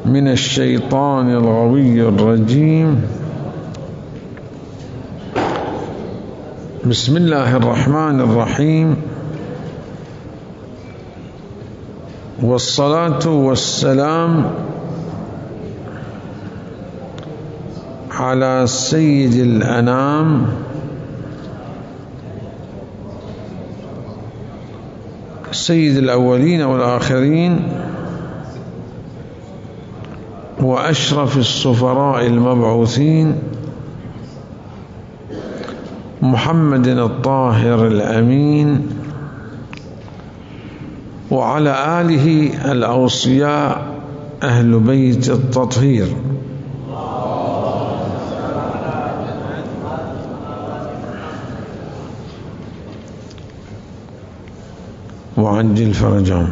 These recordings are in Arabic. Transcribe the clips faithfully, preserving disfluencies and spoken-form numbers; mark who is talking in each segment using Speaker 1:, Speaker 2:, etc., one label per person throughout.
Speaker 1: من الشيطان الغوي الرجيم. بسم الله الرحمن الرحيم، والصلاة والسلام على سيد الأنام سيد الأولين والآخرين وأشرف السفراء المبعوثين محمد الطاهر الأمين وعلى آله الأوصياء أهل بيت التطهير. وعجل فرجهم.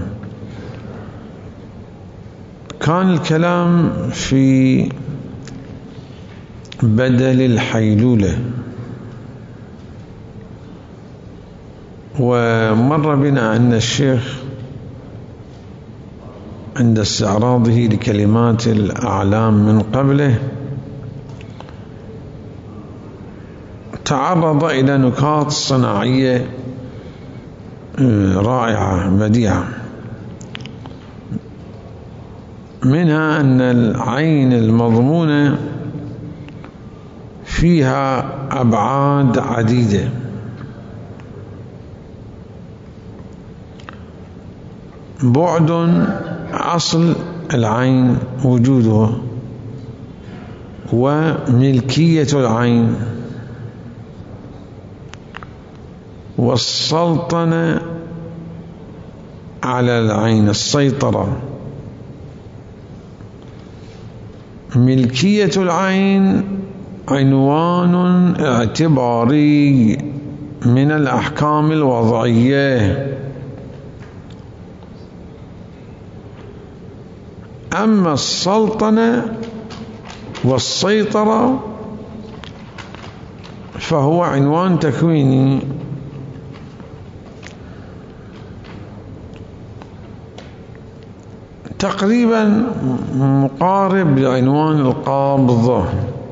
Speaker 1: كان الكلام في بدل الحيلولة، ومر بنا أن الشيخ عند استعراضه لكلمات الأعلام من قبله تعرض إلى نكات صناعية رائعة بديعة، منها أن العين المضمونة فيها أبعاد عديدة، بعد أصل العين وجوده، وملكية العين، والسلطنة على العين، السيطرة. ملكية العين عنوان اعتباري من الأحكام الوضعية، أما السلطنة والسيطرة فهو عنوان تكويني. تقريبا مقارب لعنوان القبض.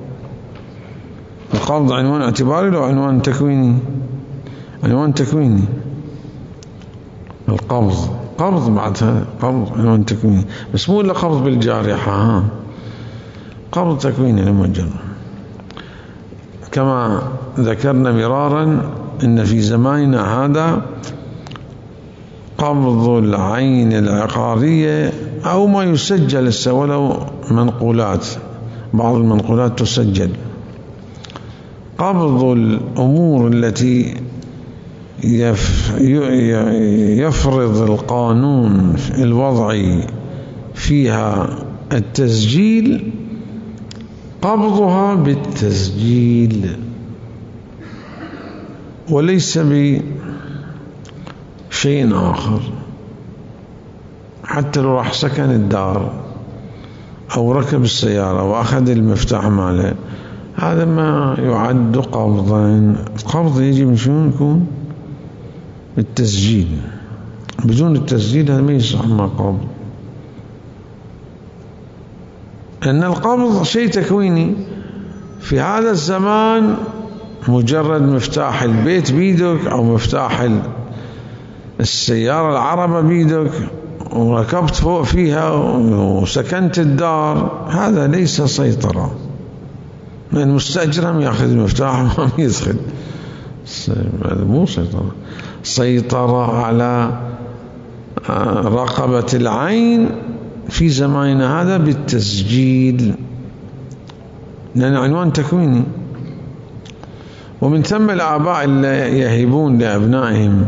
Speaker 1: القبض عنوان اعتباري لو عنوان تكويني؟ عنوان تكويني. القبض قبض بعد هذا قبض عنوان تكويني، بس مو إلا قبض بالجارحة، ها قبض تكويني لمجرد. كما ذكرنا مرارا إن في زماننا هذا قبض العين العقارية أو ما يسجل هسه ولو منقولات، بعض المنقولات تسجل. قبض الأمور التي يفرض القانون الوضعي فيها التسجيل، قبضها بالتسجيل وليس بشيء آخر. حتى لو راح سكن الدار أو ركب السيارة وأخذ المفتاح ماله، هذا ما يعد قبضا. القبض يجي من شنو؟ يكون بالتسجيل. بدون التسجيل هذا ما يسمى قبض، أن القبض شيء تكويني. في هذا الزمان مجرد مفتاح البيت بيدك أو مفتاح السيارة العربة بيدك وركبت فوق فيها وسكنت الدار، هذا ليس سيطرة. من المستأجر هم يأخذ المفتاح وهم يدخل، هذا مو سيطرة. سيطرة على رقبة العين في زماننا هذا بالتسجيل، لأن عنوان تكويني. ومن ثم الآباء اللي يهبون لأبنائهم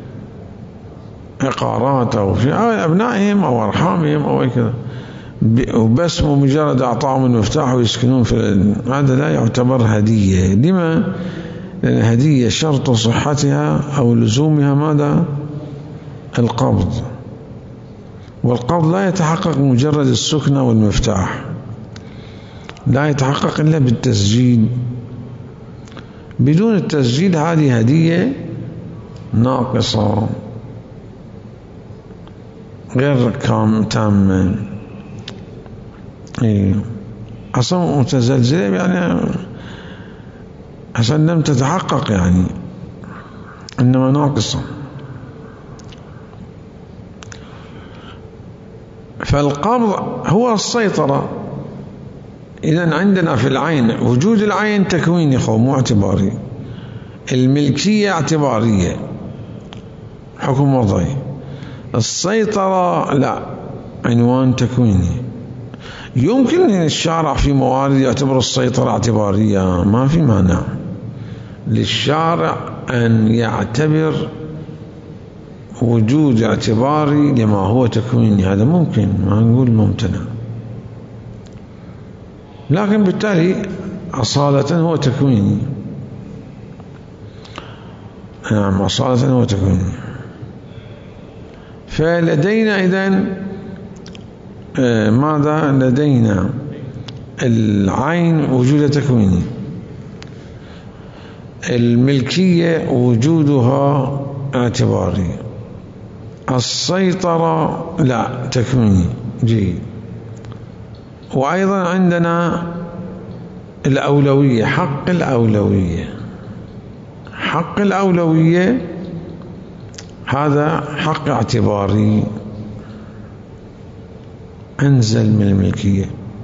Speaker 1: عقارات أو في أبنائهم أو أرحامهم أو كذا، وبس مجرد أعطاهم المفتاح ويسكنون في، هذا لا يعتبر هدية. لما؟ لأن هدية شرط صحتها أو لزومها ماذا؟ القبض. والقبض لا يتحقق مجرد السكنة والمفتاح، لا يتحقق إلا بالتسجيل. بدون التسجيل هذه هدية ناقصة غير كام تامة. إيه. أصلا متزلزلة يعني أصلا لم تتحقق يعني، إنما ناقصة. فالقبض هو السيطرة. إذن عندنا في العين وجود العين تكويني خو مو اعتباري، الملكية اعتبارية حكم وضعي، السيطرة لا عنوان تكويني. يمكن الشارع في موارد يعتبر السيطرة اعتبارية، ما في مانع للشارع أن يعتبر وجود اعتباري لما هو تكويني، هذا ممكن، ما نقول ممتنع، لكن بالتالي أصالة هو تكويني. نعم أصالة هو تكويني. فلدينا إذن ماذا؟ لدينا العين وجود تكويني، الملكية وجودها اعتباري، السيطرة لا تكويني. جيد. وأيضا عندنا الأولوية، حق الأولوية. حق الأولوية هذا حق اعتباري أنزل من الملكية.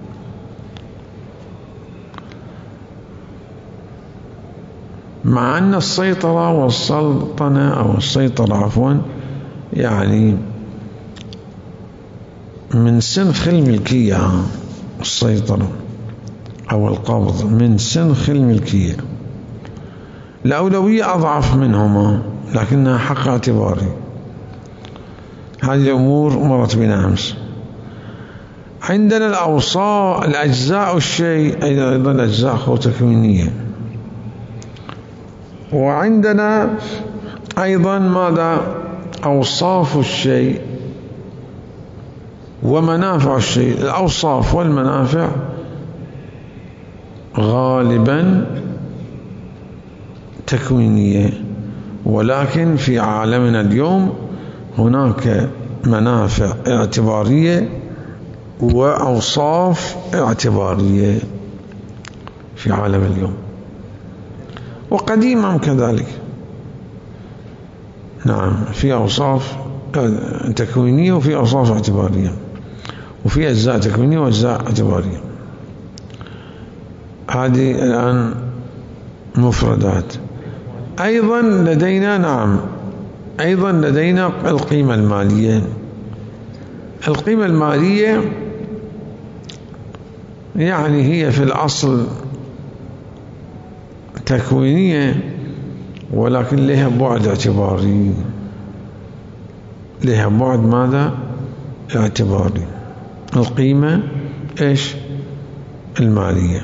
Speaker 1: مع أن السيطرة والسلطنة أو السيطرة عفوا يعني من سنخ الملكية، السيطرة أو القبض من سنخ الملكية. الأولوية أضعف منهما لكنها حق اعتباري. هذه الأمور مرت بنا أمس. عندنا الأوصاف، الأجزاء الشيء أيضا الأجزاء خو تكوينية. وعندنا أيضا ماذا؟ أوصاف الشيء ومنافع الشيء. الأوصاف والمنافع غالبا تكوينية، ولكن في عالمنا اليوم هناك منافع اعتبارية وأوصاف اعتبارية في عالم اليوم، وقديما كذلك. نعم في أوصاف تكوينية وفي أوصاف اعتبارية، وفي أجزاء تكوينية وأجزاء اعتبارية. هذه الآن مفردات. أيضا لدينا نعم أيضا لدينا القيمة المالية. القيمة المالية يعني هي في الأصل تكوينية، ولكن لها بعد اعتباري. لها بعد ماذا؟ اعتباري. القيمة إيش؟ المالية.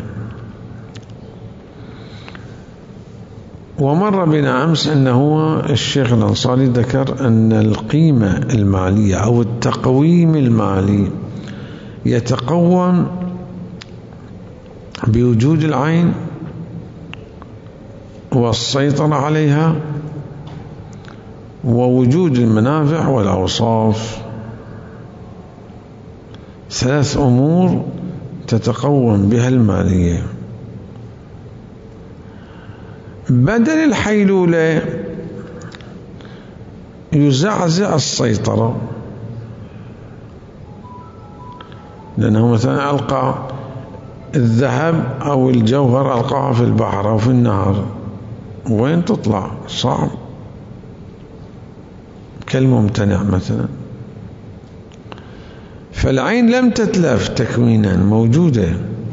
Speaker 1: ومر بنا أمس أنه الشيخ الأنصاري ذكر أن القيمة المالية أو التقويم المالي يتقوم بوجود العين والسيطرة عليها ووجود المنافع والأوصاف. ثلاث أمور تتقوم بها المالية. بدل الحيلولة يزعزع السيطرة، لأنه مثلا ألقى الذهب أو الجوهر ألقاها في البحر أو في النهر، وين تطلع؟ صعب، كالممتنع مثلا. فالعين لم تتلف تكوينا، موجودة،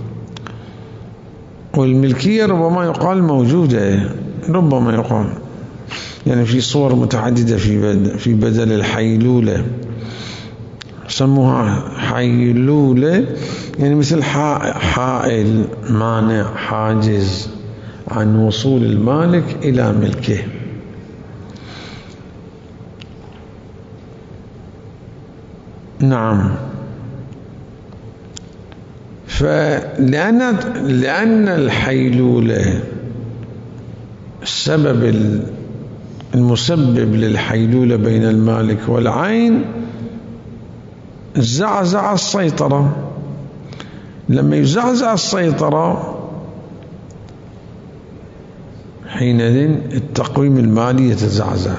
Speaker 1: والملكية ربما يقال موجودة، ربما يقال يعني في صور متعددة في بدل, في بدل الحيلولة، سموها حيلولة يعني مثل حائل، مانع، حاجز عن وصول المالك إلى ملكه. نعم. فلأن لأن الحيلولة السبب المسبب للحيلولة بين المالك والعين زعزع السيطرة، لما يزعزع السيطرة حينئذ التقويم المالي يتزعزع،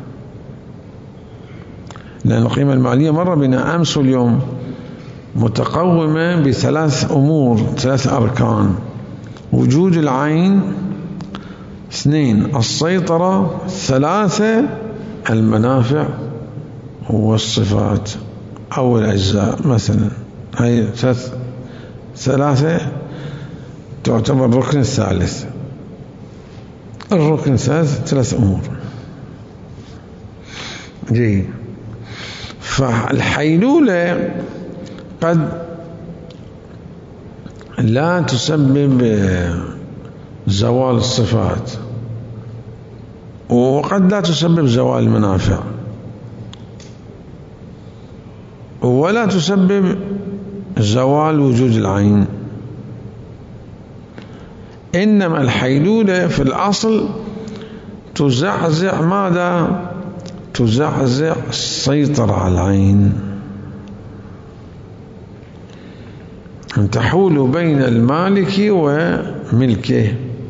Speaker 1: لأن القيمة المالية مر بنا أمس واليوم متقومة بثلاث أمور، ثلاث أركان: وجود العين، اثنين السيطرة، ثلاثة المنافع والصفات أو الأجزاء مثلا. هاي ثلاث ثلاثة تعتبر الركن الثالث. الركن الثالث ثلاث أمور. جيد. فالحيلولة قد لا تسبب زوال الصفات، وقد لا تسبب زوال المنافع، ولا تسبب زوال وجود العين. إنما الحيلولة في الأصل تزعزع ماذا؟ تزعزع السيطرة على العين، أن تحول بين المالك وملكه.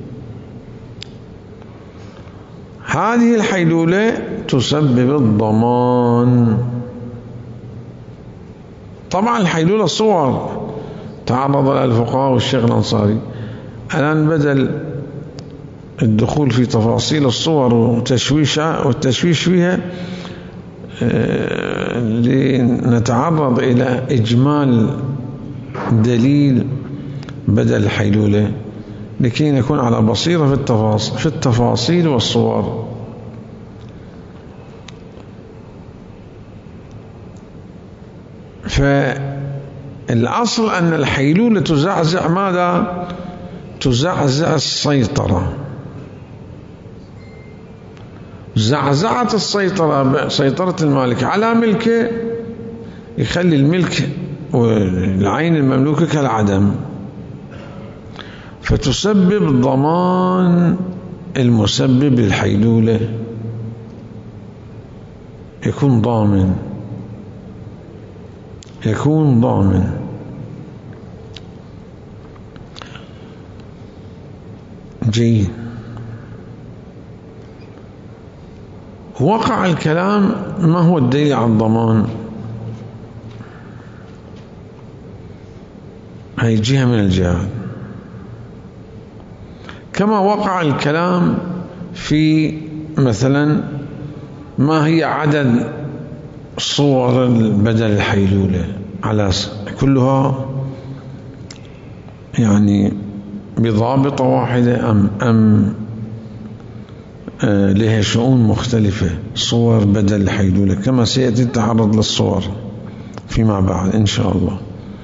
Speaker 1: هذه الحيلولة تسبب الضمان. طبعا الحيلولة صور تعرض لها الفقهاء والشيخ الأنصاري. الآن بدل الدخول في تفاصيل الصور وتشويشها والتشويش فيها لنتعرض إلى إجمال دليل بدل الحيلولة لكي نكون على بصيرة في التفاصيل, في التفاصيل والصور. فالأصل أن الحيلولة تزعزع ماذا؟ تزعزع السيطرة. زعزعة السيطرة، سيطرة المالك على ملكه، يخلي الملك والعين المملوكة كالعدم، فتسبب ضمان المسبب للحيلولة، يكون ضامن، يكون ضامن. جيد. وقع الكلام ما هو الدليل على الضمان؟ هي جهة من الجهات. كما وقع الكلام في مثلا ما هي عدد صور بدل الحيلولة، على كلها يعني بضابطة واحدة أم أم آه لها شؤون مختلفة صور بدل الحيلولة، كما سيأتي التعرض للصور فيما بعد إن شاء الله.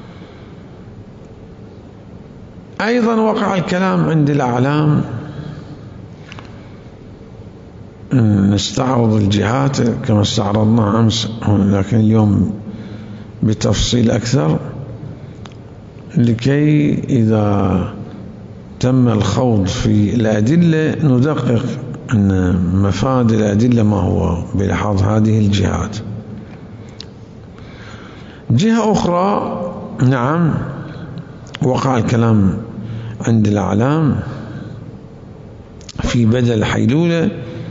Speaker 1: أيضا وقع الكلام عند الأعلام، نستعرض الجهات كما استعرضنا أمس، لكن اليوم بتفصيل أكثر لكي إذا تم الخوض في الأدلة ندقق أن مفاد الأدلة ما هو بلحاظ هذه الجهات. جهة أخرى، نعم وقع الكلام عند الأعلام في بدل الحيلولة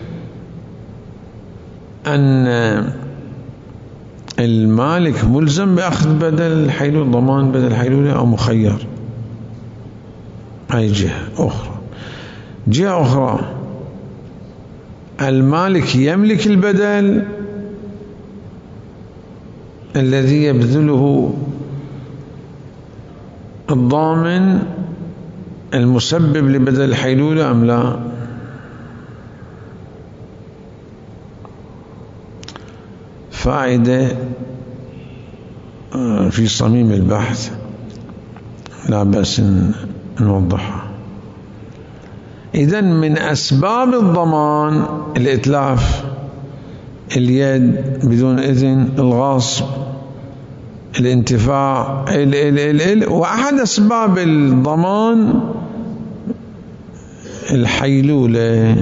Speaker 1: أن المالك ملزم بأخذ بدل الحيلولة، ضمان بدل الحيلولة، أو مخير. هاي جهة أخرى. جهة أخرى المالك يملك البدل الذي يبذله الضامن المسبب لبدل الحيلولة أم لا؟ فائدة في صميم البحث لا بأس نوضحها. إذن من أسباب الضمان الإتلاف، اليد بدون إذن، الغصب، الانتفاع، ال ال ال ال وأحد أسباب الضمان الحيلولة.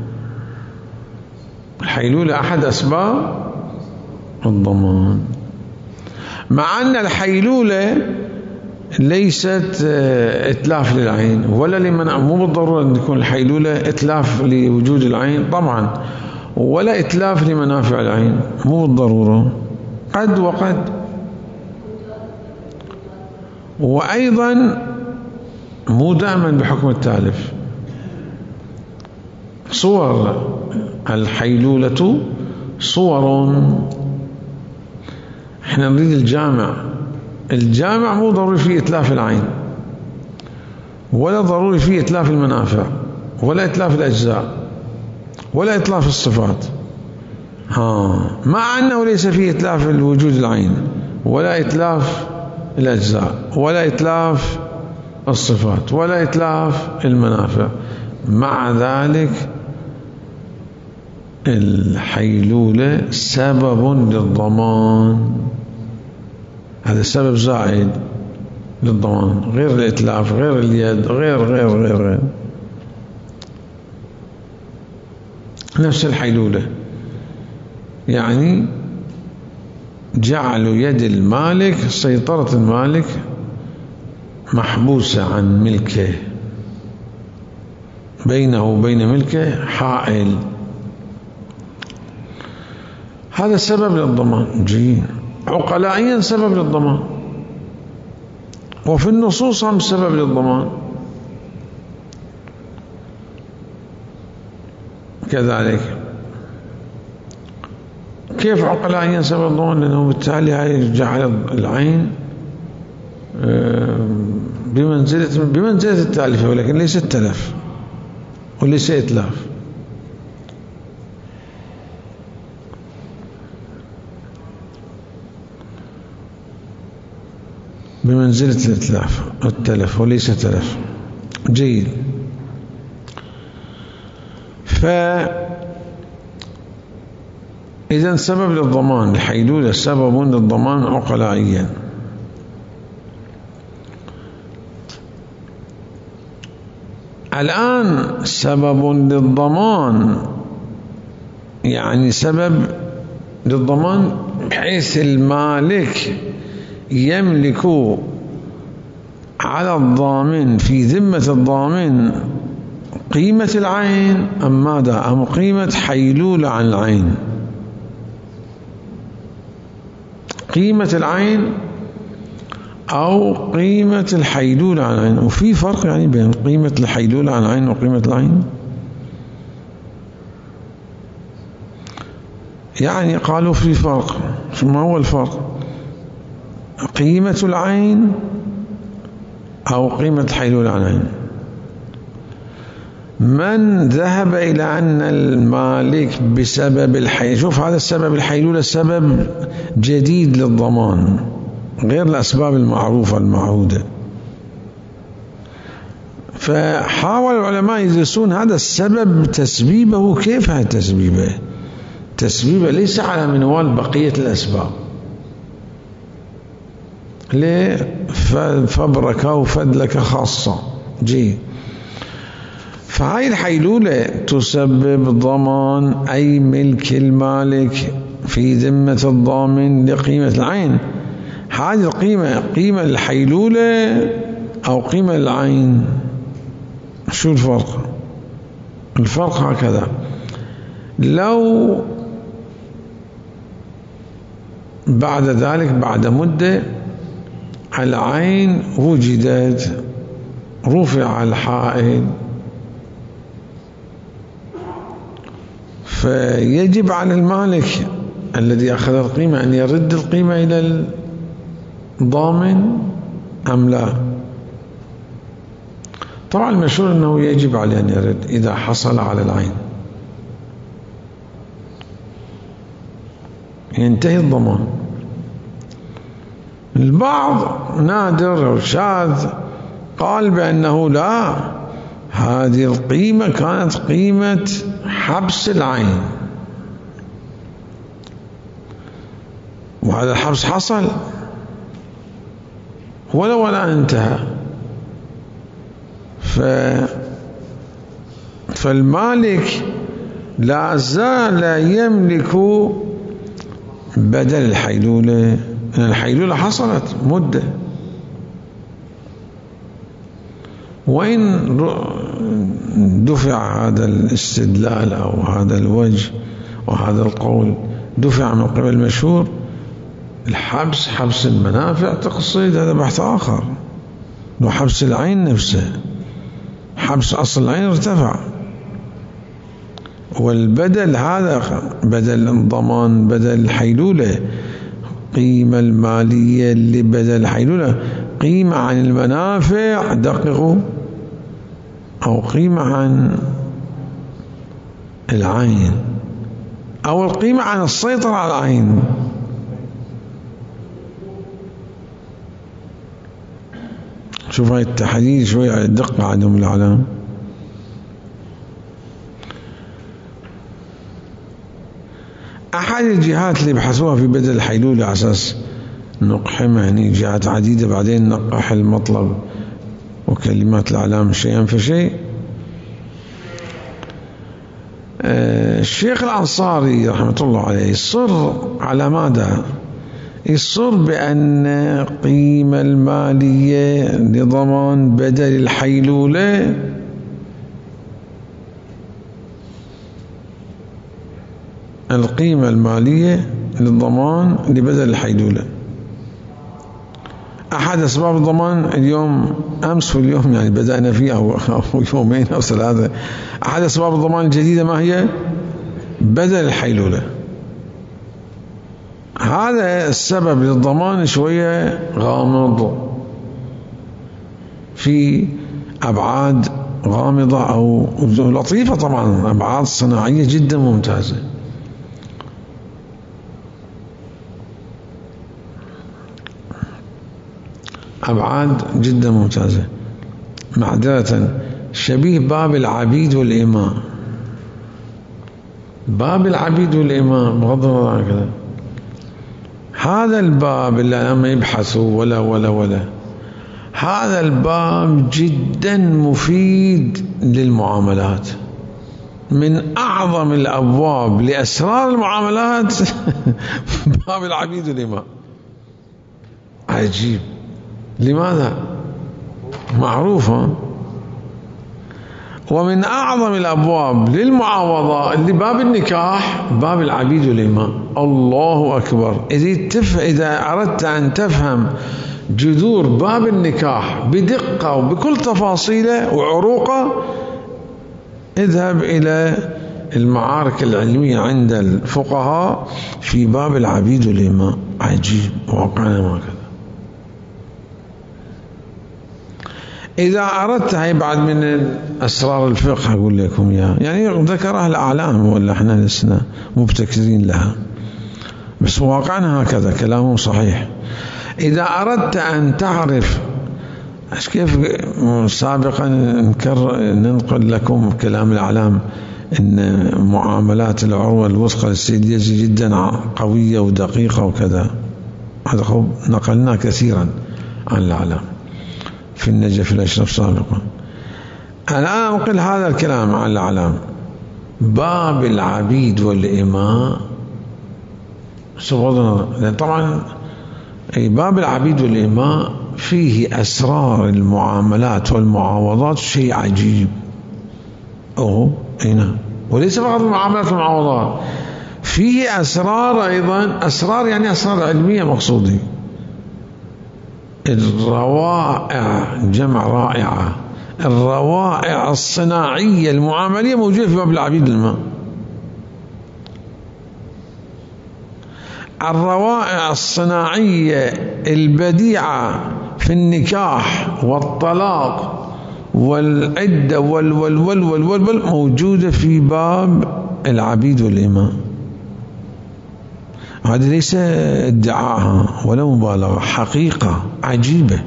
Speaker 1: الحيلولة أحد أسباب الضمان، مع أن الحيلولة ليست إتلاف للعين ولا لمنع، مو بالضرورة أن تكون الحيلولة إتلاف لوجود العين طبعا، ولا إتلاف لمنافع العين، مو بالضرورة، قد وقد. وأيضا مو دائما بحكم التالف. صور الحيلولة صور، احنا نريد الجامع. الجامع مو ضروري فيه إتلاف العين، ولا ضروري فيه إتلاف المنافع، ولا إتلاف الأجزاء، ولا إتلاف الصفات، ها مع أنه ليس فيه إتلاف الوجود العين، ولا إتلاف الأجزاء، ولا إتلاف الصفات، ولا إتلاف المنافع. مع ذلك الحيلولة سبب للضمان، هذا سبب زائد للضمان، غير الإتلاف، غير اليد، غير غير غير غير نفس الحيلولة، يعني جعل يد المالك، سيطرة المالك محبوسة عن ملكه، بينه وبين ملكه حائل، هذا سبب للضمان. جيد، عقلائيا سبب للضمان، وفي النصوص هم سبب للضمان كذلك. كيف عقلائيا سبب الضمان؟ لأنه بالتالي هاي جعل العين بمنزلة بمنزلة التالفة، ولكن ليس التلف وليس إتلاف. بمنزلة الإتلاف التلف وليس تلف. جيد. فإذا سبب للضمان، الحيلولة سبب للضمان عقلائيا. الآن سبب للضمان يعني سبب للضمان بحيث المالك يملك على الضامن في ذمة الضامن قيمة العين أم ماذا؟ أم قيمة حيلولة عن العين؟ قيمة العين أو قيمة الحيلولة عن العين. وفي فرق يعني بين قيمة الحيلولة عن العين وقيمة العين، يعني قالوا في فرق. ما هو الفرق؟ قيمة العين أو قيمة الحيلولة عن العين. من ذهب إلى أن المالك بسبب الحيلولة، شوف هذا السبب الحيلولة سبب جديد للضمان غير الأسباب المعروفة المعهودة، فحاول العلماء يدرسون هذا السبب تسبيبه. كيف هذا تسبيبه؟ تسبيبه ليس على منوال بقية الأسباب، ليه؟ فبركة وفدلك خاصة. جي، فهاي الحيلولة تسبب ضمان أي ملك المالك في ذمة الضامن لقيمة العين. هذه القيمة قيمة الحيلولة أو قيمة العين؟ شو الفرق؟ الفرق هكذا: لو بعد ذلك بعد مدة العين وجدت، رفع الحائل، فيجب على المالك الذي أخذ القيمة أن يرد القيمة إلى الضامن أم لا؟ طبعا المشهور أنه يجب عليه أن يرد إذا حصل على العين، ينتهي الضمان. البعض نادر أو شاذ قال بأنه لا، هذه القيمة كانت قيمة حبس العين، وهذا الحبس حصل ولو ولا انتهى. ف... فالمالك لا زال يملك بدل الحيلولة، لأن الحيلولة حصلت مدة، وين دفع هذا الاستدلال أو هذا الوجه وهذا القول دفع من قبل المشهور؟ الحبس، حبس المنافع تقصيد، هذا بحث آخر. لو حبس العين نفسه، حبس أصل العين ارتفع، والبدل هذا بدل الضمان، بدل الحيلولة، قيمة المالية اللي بدل الحيلولة قيمة عن المنافع، دققوا، أو قيمة عن العين، أو القيمة عن السيطرة على العين. شوف هاي التحديد شوية دقة عندهم العلام. أحد الجهات اللي بحثوها في بدل الحيلولة على أساس نقحمها، يعني جهات عديدة، بعدين نقح المطلب وكلمات الأعلام شيئا فشيء. الشيخ الأنصاري رحمة الله عليه يصر على ماذا؟ يصر بأن قيمة المالية لضمان بدل الحيلولة القيمة المالية للضمان لبدل الحيلولة أحد أسباب الضمان اليوم، أمس واليوم يعني بدأنا فيه، أو, أو يومين أو ثلاثة. أحد أسباب الضمان الجديدة ما هي؟ بدل الحيلولة. هذا السبب للضمان شوية غامض، في أبعاد غامضة أو لطيفة، طبعا أبعاد صناعية جدا ممتازة. أبعاد جدا ممتازة، معذرة شبيه باب العبيد والإماء. باب العبيد والإماء بغض النظر عن كذا، هذا الباب اللي لما يبحثوا ولا ولا ولا هذا الباب جدا مفيد للمعاملات، من أعظم الأبواب لأسرار المعاملات باب العبيد والإماء. عجيب، لماذا؟ معروفة. ومن أعظم الأبواب للمعاوضة اللي باب النكاح باب العبيد والإماء. الله أكبر. إذا أردت أن تفهم جذور باب النكاح بدقة وبكل تفاصيله وعروقه، اذهب إلى المعارك العلمية عند الفقهاء في باب العبيد والإماء. عجيب، واقعنا ما كذا. إذا أردت، هي بعد من أسرار الفقه أقول لكم إياها، يعني ذكرها الأعلام ولا إحنا لسنا مبتكرين لها، بس واقعنا هكذا، كلامهم صحيح. إذا أردت أن تعرف كيف سابقا نكر ننقل لكم كلام الأعلام إن معاملات العروة الوثقى للسيدية جدا قوية ودقيقة وكذا، هذا خب نقلنا كثيرا عن الأعلام في النجف الأشرف سابقا. الآن أنقل هذا الكلام عن الأعلام. باب العبيد والإماء سبحان، طبعا باب العبيد والإماء فيه أسرار المعاملات والمعاوضات، شيء عجيب. أوه هنا، وليس فقط المعاملات والمعاوضات، فيه أسرار أيضا، أسرار يعني أسرار علمية مقصودي. الروائع، جمع رائعة، الروائع الصناعية المعاملية موجودة في باب العبيد والإماء. الروائع الصناعية البديعة في النكاح والطلاق والعدة وال وال وال وال وال موجودة في باب العبيد والإماء. هذا ليس ادعاءها ولا مبالغة، حقيقة عجيبة.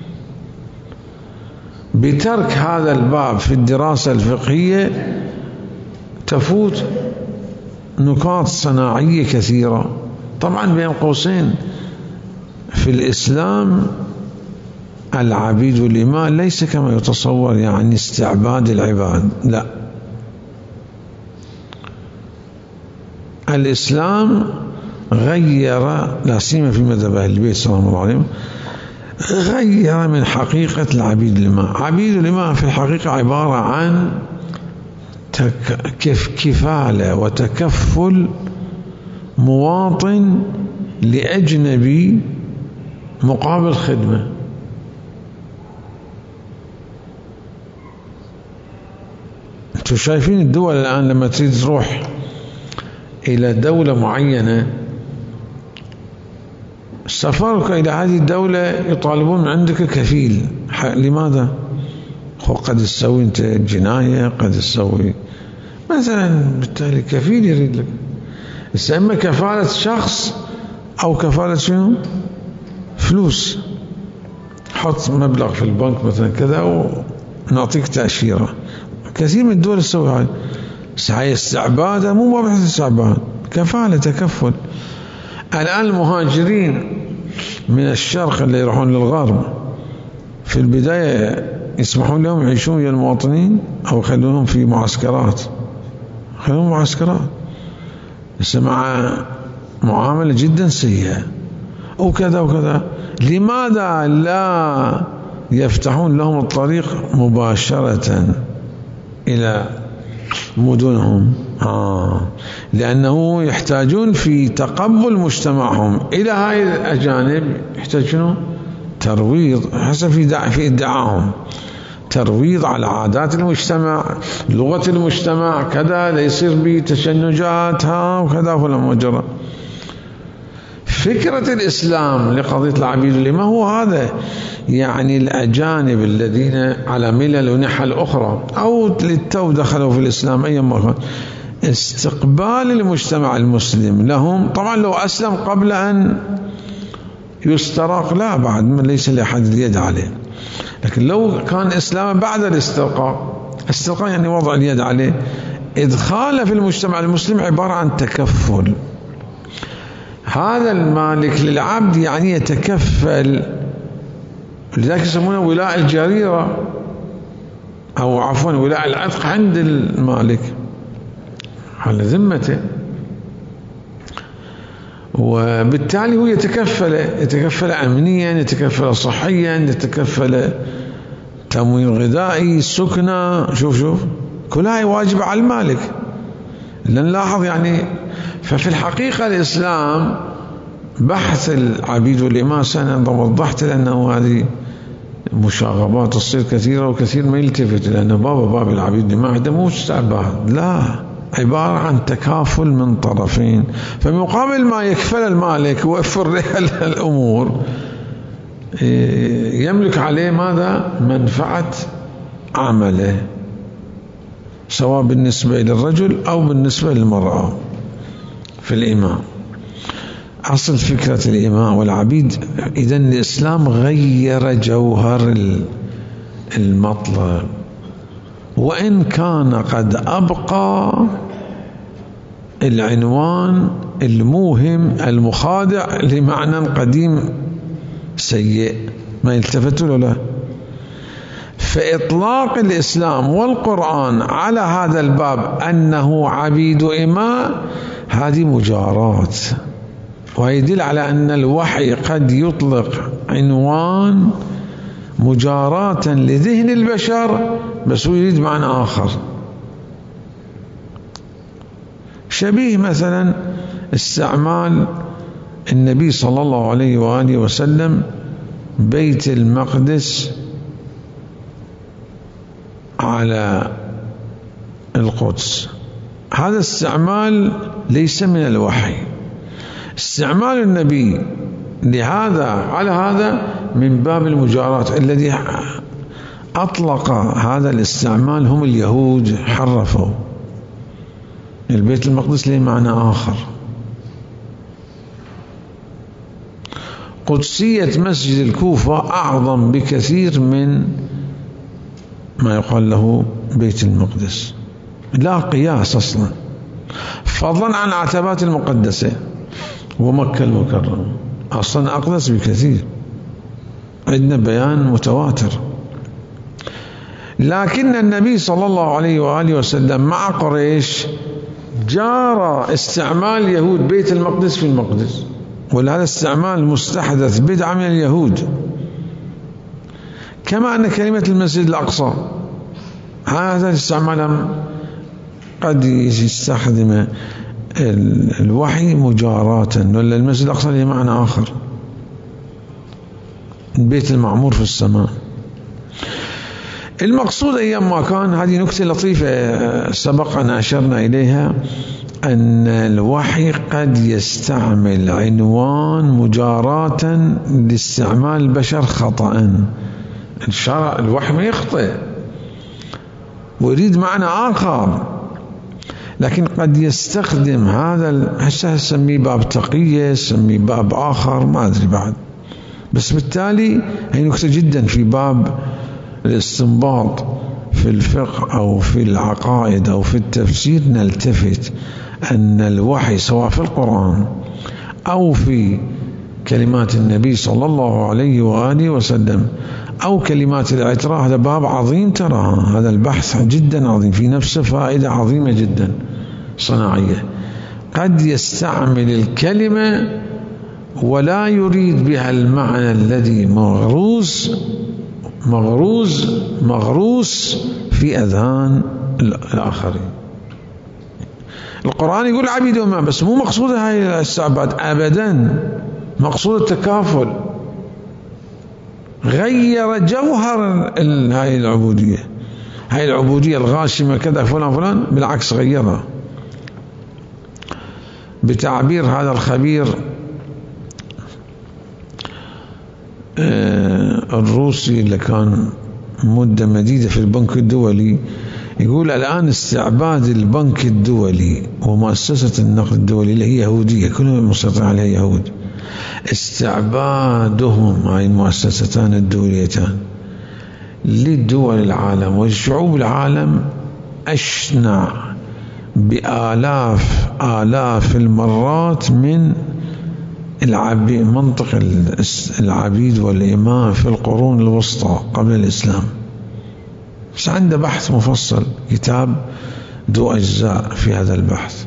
Speaker 1: بترك هذا الباب في الدراسة الفقهية تفوت نقاط صناعية كثيرة. طبعا بين قوسين، في الإسلام العبيد والإماء ليس كما يتصور يعني استعباد العباد، لا. الإسلام غير، لا سيما في مذهب أهل البيت صلى الله عليه وسلم، غير من حقيقة العبيد الإماء. عبيد الإماء في الحقيقة عبارة عن كف كفالة وتكفل مواطن لأجنبي مقابل خدمة. انتم شايفين الدول الآن لما تريد تروح إلى دولة معينة، سفرك إلى هذه الدولة يطالبون من عندك كفيل. لماذا؟ هو قد تسوي أنت جناية، قد تسوي مثلا، بالتالي كفيل يريد لك. إما كفالة شخص أو كفالة شنو؟ فلوس. حط مبلغ في البنك مثلا كذا ونعطيك تأشيرة. كثير من الدول تسوي هاي. هاي استعباد، مو ما بحث استعباد، كفالة تكفل. الآن المهاجرين من الشرق اللي يروحون للغرب في البداية يسمحون لهم يعيشون ويا المواطنين أو يخلونهم في معسكرات، يخلونهم معسكرات بس مع معاملة جدا سيئة وكذا وكذا. لماذا لا يفتحون لهم الطريق مباشرة إلى مدنهم؟ آه. لأنه يحتاجون في تقبل مجتمعهم إلى هاي الأجانب، يحتاجون ترويض حسب في في ادعاهم، ترويض على عادات المجتمع، لغة المجتمع كذا، ليصير به تشنجات ها وكذا ولا مجرى. فكرة الإسلام لقضية العبيد الإماء هو هذا، يعني الأجانب الذين على ملل ونحل أخرى أو للتو دخلوا في الإسلام أي مرة، استقبال المجتمع المسلم لهم. طبعا لو أسلم قبل أن يسترق لا، بعد من ليس لأحد اليد عليه. لكن لو كان إسلام بعد الاسترقاء، استرقاء يعني وضع اليد عليه، إدخاله في المجتمع المسلم عبارة عن تكفل. هذا المالك للعبد يعني يتكفل، لذلك يسمونه ولاء الجريرة أو عفوا ولاء العتق عند المالك على ذمته، وبالتالي هو يتكفل يتكفل أمنيا، يتكفل صحيا، يتكفل تموين غذائي، سكنة، شوف شوف كلها واجبة على المالك. لنلاحظ يعني، ففي الحقيقة الإسلام بحث العبيد والإماء سنة وضحت لأنه هذه مشاغبات تصير كثيرة وكثير ما يلتفت، لأنه بابا باب العبيد والإماء ده مو استعباد، لا، عبارة عن تكافل من طرفين. فمقابل ما يكفل المالك ويوفر له الأمور، يملك عليه ماذا؟ منفعة عمله، سواء بالنسبة للرجل أو بالنسبة للمرأة في الإماء. أصل فكرة الإماء والعبيد. إذن الإسلام غير جوهر المطلب، وإن كان قد أبقى العنوان الموهم المخادع لمعنى قديم سيء ما يلتفتوا له. فإطلاق الإسلام والقرآن على هذا الباب أنه عبيد إماء هذه مجارات، ويدل على أن الوحي قد يطلق عنوان مجاراة لذهن البشر بس هو يريد معنى آخر. شبيه مثلا استعمال النبي صلى الله عليه وآله وسلم بيت المقدس على القدس، هذا استعمال ليس من الوحي. استعمال النبي لهذا على هذا من باب المجارات. الذي أطلق هذا الاستعمال هم اليهود، حرفوا البيت المقدس له معنى آخر. قدسية مسجد الكوفة أعظم بكثير من ما يقال له بيت المقدس، لا قياس أصلا، فضلا عن عتبات المقدسة ومكة المكرمة أصلا أقدس بكثير، عندنا بيان متواتر. لكن النبي صلى الله عليه وآله وسلم مع قريش جار استعمال يهود بيت المقدس في المقدس، ولهذا استعمال مستحدث بدعة من اليهود، كما أن كلمة المسجد الأقصى هذا الاستعمال قد يستخدم الوحي مجاراة، ولا المسجد الأقصى له معنى آخر، البيت المعمور في السماء. المقصود أيام ما كان، هذه نكتة لطيفة سبق أن أشرنا إليها، أن الوحي قد يستعمل عنوان مجاراة لاستعمال البشر خطأ. الشرع الوحي ما يخطئ ويريد معنى آخر، لكن قد يستخدم هذا، هسه سميه باب تقية، سميه باب آخر، ما أدري بعد، بس بالتالي هي نكتة جدا في باب الاستنباط في الفقه أو في العقائد أو في التفسير. نلتفت أن الوحي سواء في القرآن أو في كلمات النبي صلى الله عليه وآله وسلم أو كلمات العتراء، هذا باب عظيم، ترى هذا البحث جدا عظيم، في نفسه فائدة عظيمة جدا صناعية. قد يستعمل الكلمة ولا يريد بها المعنى الذي مغروس مغروز مغروس في أذهان الآخرين. القرآن يقول عبيدهم ما، بس مو مقصود هاي الاستعباد أبدا، مقصود التكافل. غير جوهر هاي العبودية، هاي العبودية الغاشمة كذا فلان فلان، بالعكس غيرها. بتعبير هذا الخبير الروسي اللي كان مدة مديدة في البنك الدولي، يقول الآن استعباد البنك الدولي ومؤسسة النقد الدولي اللي هي يهودية، كلهم مسيطرين عليها يهود، استعبادهم هاي المؤسستان الدوليتان للدول العالم والشعوب العالم أشنع بآلاف آلاف المرات من العبيد، منطق العبيد والإماء في القرون الوسطى قبل الإسلام. بس عنده بحث مفصل، كتاب ذو أجزاء في هذا البحث،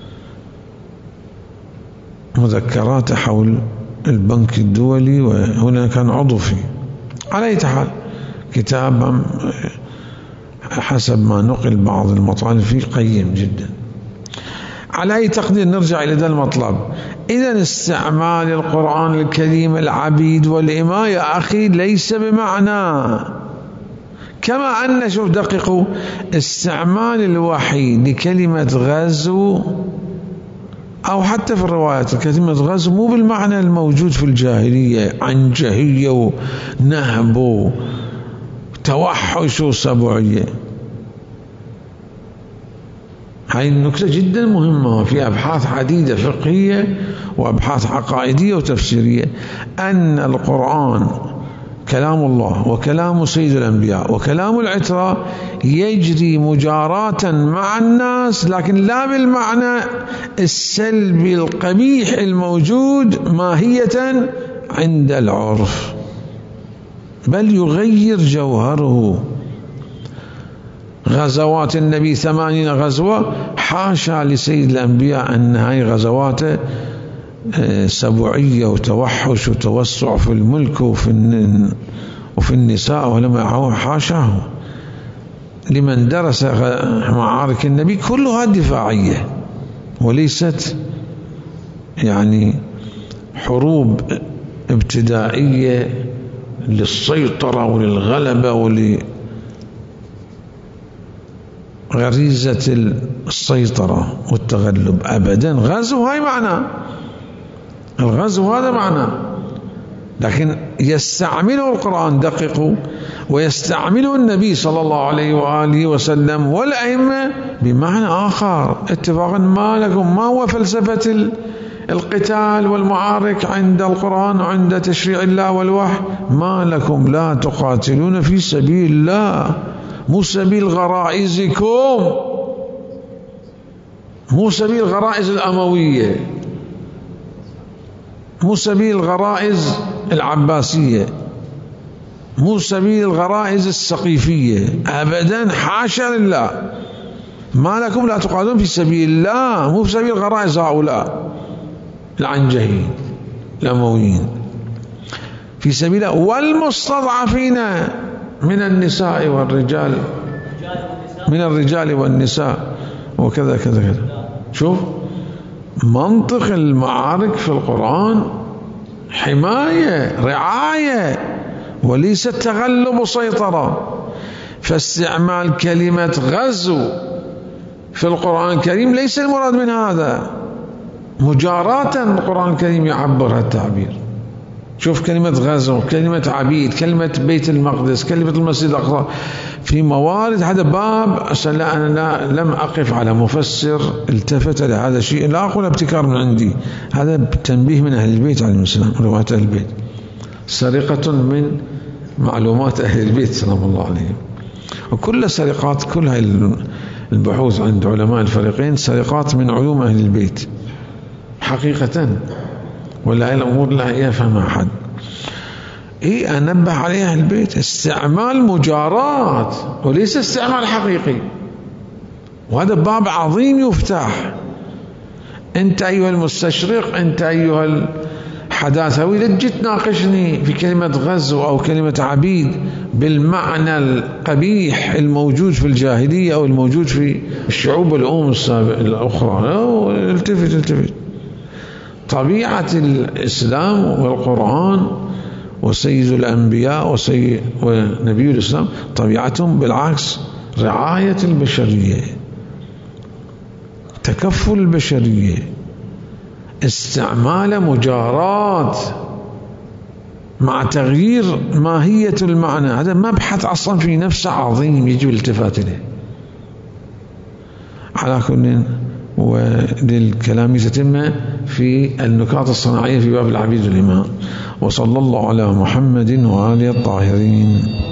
Speaker 1: مذكرات حول البنك الدولي، وهنا كان عضو فيه. على أي حال كتاب حسب ما نقل بعض المطالب فيه قيم جدا. على أي تقدير نرجع إلى ذا المطلب. إذا استعمال القرآن الكريم العبيد والإماء يا أخي ليس بمعنى، كما أن شوف دقيقوا، استعمال الوحي لكلمة غزو أو حتى في الروايات كلمة غزو مو بالمعنى الموجود في الجاهلية، عنجهية ونهب وتوحش وسبعية. هاي النكتة جدا مهمة في أبحاث عديدة فقهية وأبحاث عقائدية وتفسيرية، أن القرآن كلام الله وكلام سيد الأنبياء وكلام العتراء يجري مجاراة مع الناس، لكن لا بالمعنى السلبي القبيح الموجود ماهية عند العرف، بل يغير جوهره. غزوات النبي ثمانين غزوة، حاشا لسيد الأنبياء أن هاي غزوات سبوعية وتوحش وتوسع في الملك وفي وفي النساء، ولما حاشاه. لمن درس معارك النبي كلها دفاعية وليست يعني حروب ابتدائية للسيطرة وللغلبة ولغريزة السيطرة والتغلب أبدا. غزو هاي معنى، الغزو هذا معنى، لكن يستعمله القرآن دقيقه ويستعمله النبي صلى الله عليه وآله وسلم والأئمة بمعنى آخر اتفاقا. ما لكم، ما هو فلسفة القتال والمعارك عند القرآن وعند تشريع الله والوحي؟ ما لكم لا تقاتلون في سبيل الله، مو سبيل غرائزكم، مو سبيل غرائز الأموية، مو سبيل غرائز العباسية، مو سبيل غرائز السقيفية أبدا، حاشا لله. ما لكم لا تقاتلون في سبيل الله، مو في سبيل غرائز هؤلاء العنجهين الأمويين، في سبيل والمستضعفين من النساء والرجال، من الرجال والنساء وكذا كذا كذا. شوف منطق المعارك في القرآن حماية رعاية وليس تغلب وسيطرة. فاستعمال كلمة غزو في القرآن الكريم ليس المراد من هذا، مجاراة القرآن الكريم يعبر هالتعبير. شوف كلمة غزو، كلمة عبيد، كلمة بيت المقدس، كلمة المسجد الأقصى، في موارد. هذا باب لا أنا لا لم أقف على مفسر التفت لهذا الشيء، لا أقول ابتكار من عندي، هذا تنبيه من أهل البيت عليهم السلام، رواة أهل البيت، سرقة من معلومات أهل البيت سلام الله عليهم. وكل سرقات، كل هاي البحوث عند علماء الفريقين سرقات من علوم أهل البيت حقيقة، ولا هاي الأمور لا يفهمها أحد. إيه أنبه عليها أهل البيت، استعمال مجارات وليس استعمال حقيقي، وهذا باب عظيم يفتح. أنت أيها المستشرق، أنت أيها الحداثوي، لا تجي تناقشني في كلمة غزو أو كلمة عبيد بالمعنى القبيح الموجود في الجاهلية أو الموجود في الشعوب الأم السابقة الأخرى. لا، التفت التفت. طبيعة الإسلام والقرآن وسيد الأنبياء وسيد ونبي الإسلام طبيعتهم بالعكس رعاية البشرية، تكفل البشرية، استعمال مجارات مع تغيير ماهية المعنى. هذا مبحث أصلا في نفسه عظيم يجب الالتفات إليه. على كل، وللكلام تتم في النكات الصناعية في باب العبيد والإماء. وصلى الله على محمد وآله الطاهرين.